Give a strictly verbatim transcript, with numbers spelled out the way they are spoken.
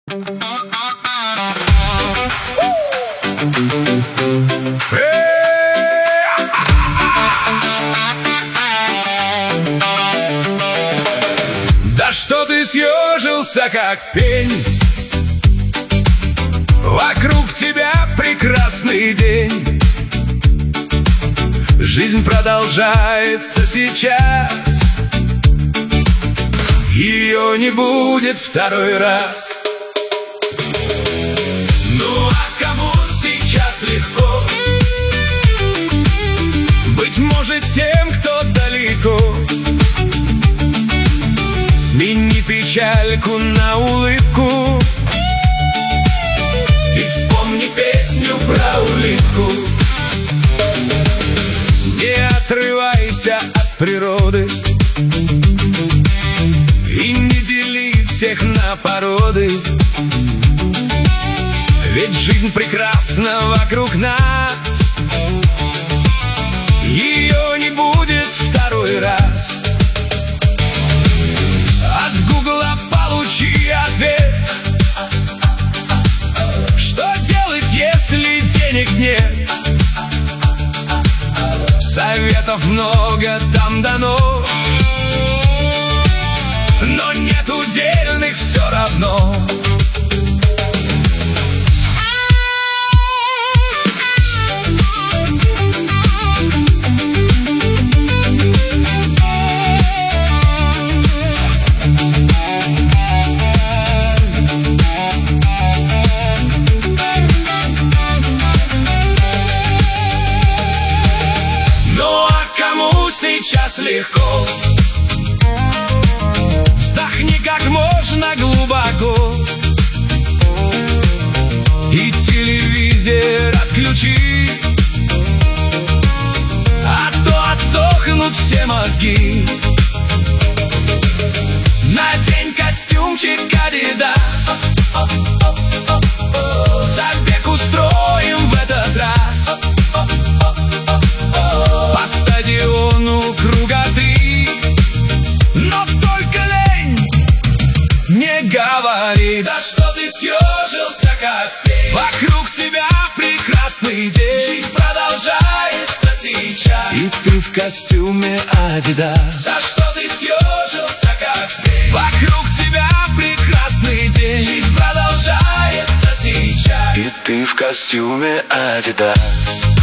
Да что ты съежился, как пень? Вокруг тебя прекрасный день. Жизнь продолжается сейчас, ее не будет второй раз. Ну а кому сейчас легко? Быть может, тем, кто далеко. Смени печальку на улыбку и вспомни песню про улитку. Не отрывайся от природы и не дели всех на породы. Ведь жизнь прекрасна вокруг нас, ее не будет второй раз. От гугла получи ответ, что делать, если денег нет. Советов много там дано, но нет удельных все равно. Сейчас легко, вздохни как можно глубоко и телевизор отключи, а то отсохнут все мозги. Надень костюмчик Адидас, забег устроим в этот раз. По стадиону круга три, но только лень не говори. Да что ты съежился, как пень? Вокруг тебя прекрасный день. Жизнь продолжается сейчас, и ты в костюме Адидас. Да что ты съежился, как пень? Вокруг тебя прекрасный день. Жизнь продолжается сейчас, и ты в костюме Адидас.